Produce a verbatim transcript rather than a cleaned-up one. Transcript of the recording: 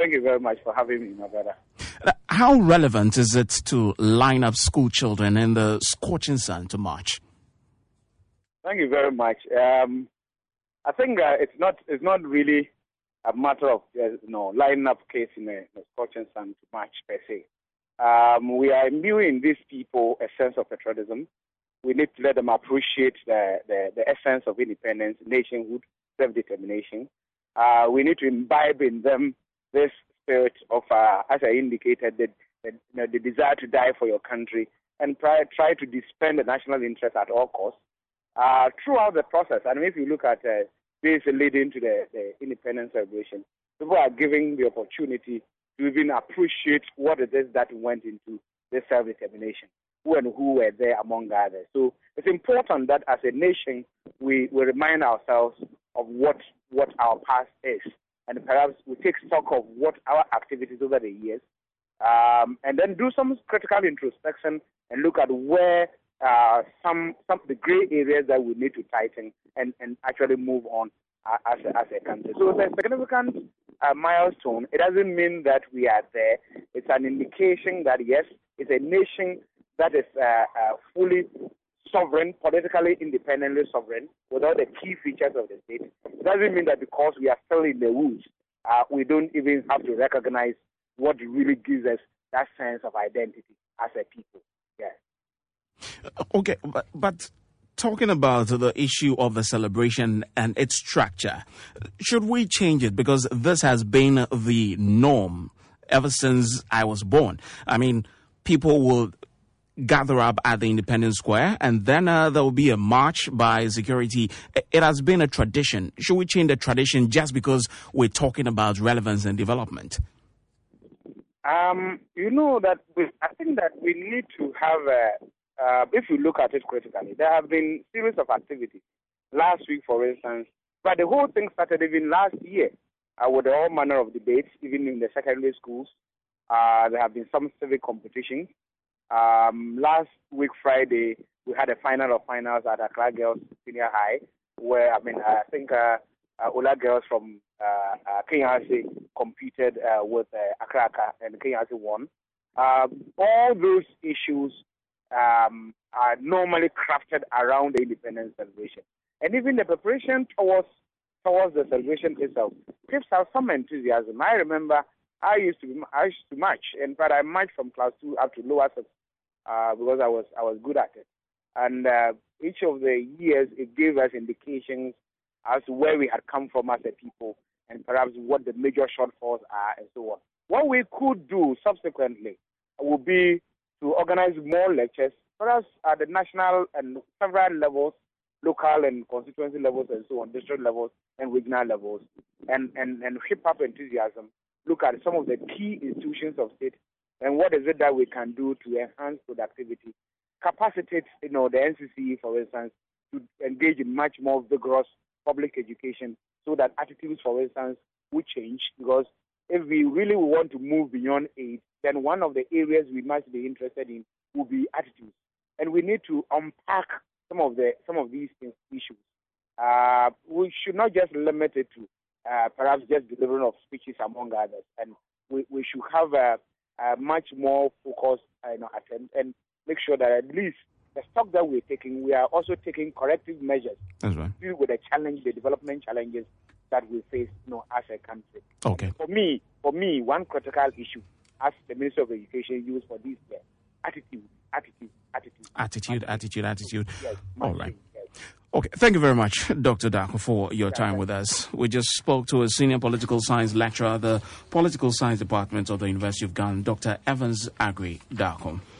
Thank you very much for having me, my brother. How relevant is it to line up school children in the scorching sun to march? Thank you very much. Um, I think uh, it's not it's not really a matter of uh, you know lining up kids in a, in a scorching sun to march per se. Um, we are imbuing these people a sense of patriotism. We need to let them appreciate the, the, the essence of independence, nationhood, self-determination. Uh, we need to imbibe in them this spirit of, uh, as I indicated, the, the, you know, the desire to die for your country and try, try to defend the national interest at all costs uh, throughout the process. And if you look at uh, this leading to the, the independence celebration, people are giving the opportunity to even appreciate what it is that went into this self-determination, who and who were there among others. So it's important that as a nation, we, we remind ourselves of what, what our past is. And perhaps we take stock of what our activities over the years, um, and then do some critical introspection and look at where uh, some some of the gray areas that we need to tighten and, and actually move on uh, as, a, as a country. So it's a significant uh, milestone. It doesn't mean that we are there. It's an indication that, yes, it's a nation that is uh, uh, fully sovereign, politically independently sovereign, with all the key features of the state. It doesn't mean that because we are still in the woods, uh, we don't even have to recognize what really gives us that sense of identity as a people. Yeah. Okay, but, but talking about the issue of the celebration and its structure, should we change it? Because this has been the norm ever since I was born. I mean, people will gather up at the Independence Square, and then uh, there will be a march by security. It has been a tradition. Should we change the tradition just because we're talking about relevance and development? Um, you know that we, I think that we need to have, a, uh, if you look at it critically, there have been series of activities. Last week, for instance, but the whole thing started even last year uh, with all manner of debates, even in the secondary schools. Uh, there have been some civic competitions. Um, last week, Friday, we had a final of finals at Accra Girls Senior High, where, I mean, I think uh, uh, Ola girls from uh, uh, Kenyasi competed uh, with uh, Accra, and Kenyasi won. Um, all those issues um, are normally crafted around the independence celebration. And even the preparation towards towards the celebration itself gives us some enthusiasm. I remember I used to be, I used to march, and but I marched from class two up to lower six. Uh, because I was I was good at it, and uh, each of the years it gave us indications as to where we had come from as a people, and perhaps what the major shortfalls are, and so on. What we could do subsequently would be to organize more lectures, perhaps at the national and several levels, local and constituency levels, and so on, district levels and regional levels, and and and hip hop enthusiasm. Look at some of the key institutions of state. And what is it that we can do to enhance productivity, capacitate, you know, the N C C E, for instance, to engage in much more vigorous public education so that attitudes, for instance, will change. Because if we really want to move beyond aid, then one of the areas we must be interested in will be attitudes. And we need to unpack some of the some of these things, issues. Uh, we should not just limit it to uh, perhaps just delivering of speeches among others. And we, we should have a Uh, much more focused uh, you know, attempt and make sure that at least the stock that we're taking, we are also taking corrective measures That's right. to deal with the challenge, the development challenges that we face, you know, as a country. Okay. And for me, for me, one critical issue, as the Minister of Education used for this year, attitude, attitude, attitude, attitude, attitude, attitude. Yes, all right. Okay, thank you very much, Doctor Darko, for your time with us. We just spoke to a senior political science lecturer at the Political Science Department of the University of Ghana, Doctor Evans Aggrey Darko.